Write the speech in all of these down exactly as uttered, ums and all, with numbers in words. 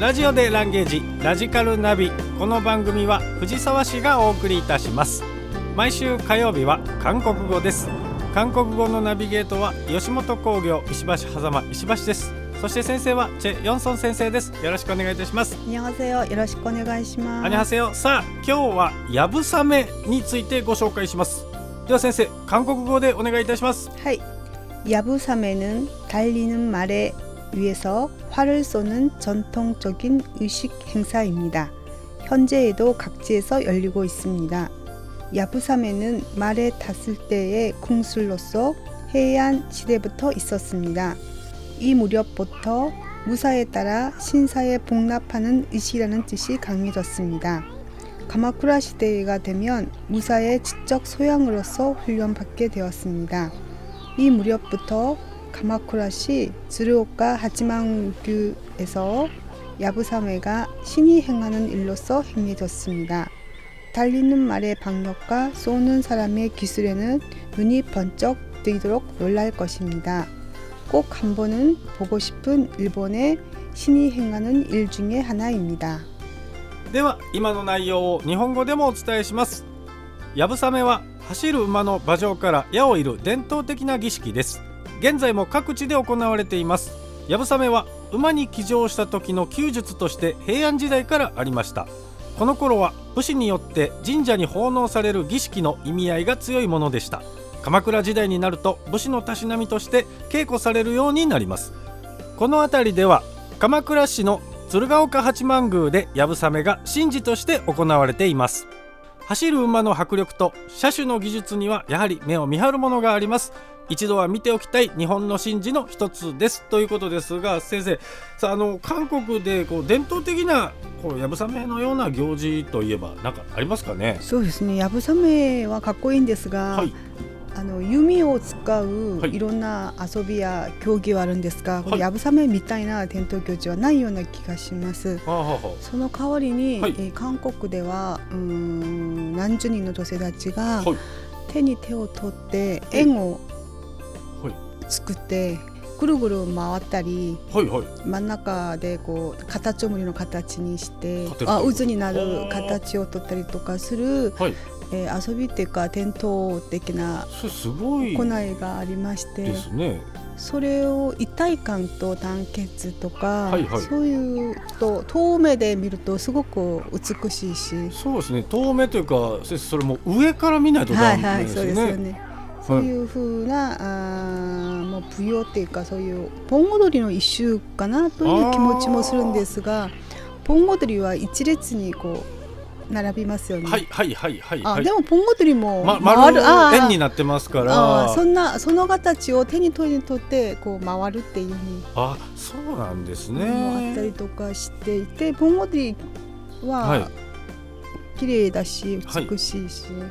ラジオでランゲージラジカルナビ。この番組は藤沢市がお送りいたします。毎週火曜日は韓国語です。韓国語のナビゲートは吉本興業石橋狭間石橋です。そして先生はチェ・ヨンソン先生です。よろしくお願いいたします。 안녕하세요。よろしくお願いします。 안녕하세요。さあ今日はやぶさめについてご紹介します。では先生、韓国語でお願いいたします。 はい。야부사매는 달리는 말에 위해서 활을 쏘는 전통적인 의식 행사입니다. 현재에도 각지에서 열리고 있습니다. 야부사매는 말에 탔을 때의 궁술로서 해안 시대부터 있었습니다. 이 무렵부터 무사에 따라 신사에 복납하는 의식이라는 뜻이 강해졌습니다. 가마쿠라 시대가 되면 무사의 지적 소양으로서 훈련받게 되었습니다. 이 무렵부터 가마쿠라시 즈르오카 하지만규에서 야부사매가 신이 행하는 일로서 행해졌습니다. 달리는 말의 박력과 쏘는 사람의 기술에는 눈이 번쩍 뜨이도록 놀랄 것입니다. 꼭 한 번은 보고 싶은 일본의 신이 행하는 일 중에 하나입니다. では今の内容を日本語でもお伝えします。やぶさめは走る馬の馬上から矢を射る伝統的な儀式です。現在も各地で行われています。やぶさめは馬に騎乗した時の弓術として平安時代からありました。この頃は武士によって神社に奉納される儀式の意味合いが強いものでした。鎌倉時代になると武士のたしなみとして稽古されるようになります。この辺りでは鎌倉市の鶴岡八幡宮でやぶさめが神事として行われています。走る馬の迫力と車種の技術にはやはり目を見張るものがあります。一度は見ておきたい日本の神事の一つですということですが、先生さあ、あの韓国でこう伝統的なこうやぶさめのような行事といえば何かありますかね。 そうですね、やぶさめはかっこいいんですが、はい、あの弓を使ういろんな遊びや競技はあるんですが、はい、やぶさめみたいな伝統行事はないような気がします。はあはあ、その代わりに、はい、えー、韓国ではうーん何十人の女性たちが、はい、手に手を取って円を作ってぐるぐる回ったり、はいはい、真ん中でこうカタツムリの形にしてあ渦になる形を取ったりとかする、はい、えー、遊びっていうか伝統的な行いがありまして、ですね、それを一体感と団結とか、はいはい、そういうと遠目で見るとすごく美しいし、 そうですね、遠目というか先生それも上から見ないとダメですよね。はいはい、そうですよね。 そういう風な、あもう舞踊っていうかそういう盆踊りの一種かなという気持ちもするんですが、盆踊りは一列にこう並びますよね。はいはいはいはい、はい、あでも盆踊りも、ま、 丸円になってますから、 あそんなその形を手に取りに取ってこう回るっていう風に、 あそうなんですね、 あったりとかしていて、盆踊りは、はい、綺麗だし美しいし、はい、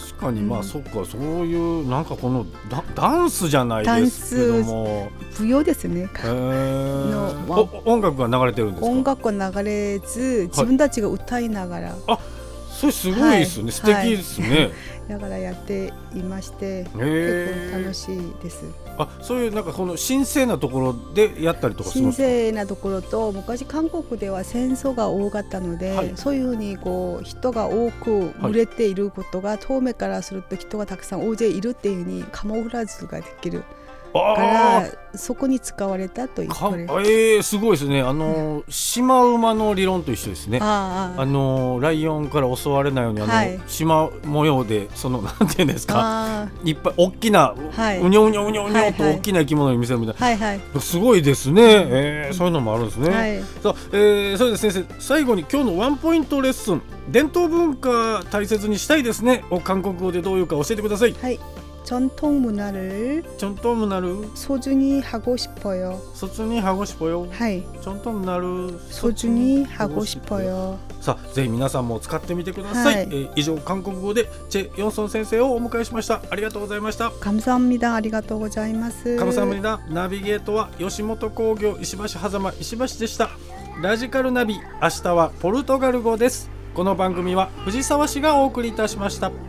確かに、まあ、うん、そっか、そういうなんかこの ダ, ダンスじゃないですけども舞踊ですね、えー、の音楽が流れてるんですか。 音楽が流れず自分たちが歌いながら、はい、 あそれすごいですね、はい、素敵ですね、はい、 だからやっていまして結構楽しいです。 あそういうなんかこの神聖なところでやったりとかするんですか。 神聖なところと、昔韓国では戦争が多かったので、はい、そういうふうにこう人が多く群れていることが、はい、遠目からすると人がたくさん大勢いるっていうふうにカモフラージュができるからそこに使われたというこれ、 えー、すごいですね。あの、うん、シマウマの理論と一緒ですね。ああのライオンから襲われないようにあの、はい、シマ模様でそのなんていうんですか、いっぱい大きな、はい、うにょうにょうにょうにょと大きな生き物に見せるみたいな、はいはい、すごいですね、えー、そういうのもあるんですね、はい、さあ、えー、それで先生最後に今日のワンポイントレッスン、伝統文化大切にしたいですねを韓国語でどういうか教えてください。 はい、전통문화를 전통문화를 소중히 하고 싶어요. 소중히 하고 싶어요. 네. 전통문화를 소중히 하고 싶어요. さあぜひ皆さんも使ってみてください、はい、えー、以上韓国語でチェ・ヨンソン先生をお迎えしました。ありがとうございました。 감사합니다。ありがとうございます。 감사합니다。ナビゲートは吉本興業石橋狭間石橋でした。ラジカルナビ、明日はポルトガル語です。この番組は藤沢市がお送りいたしました。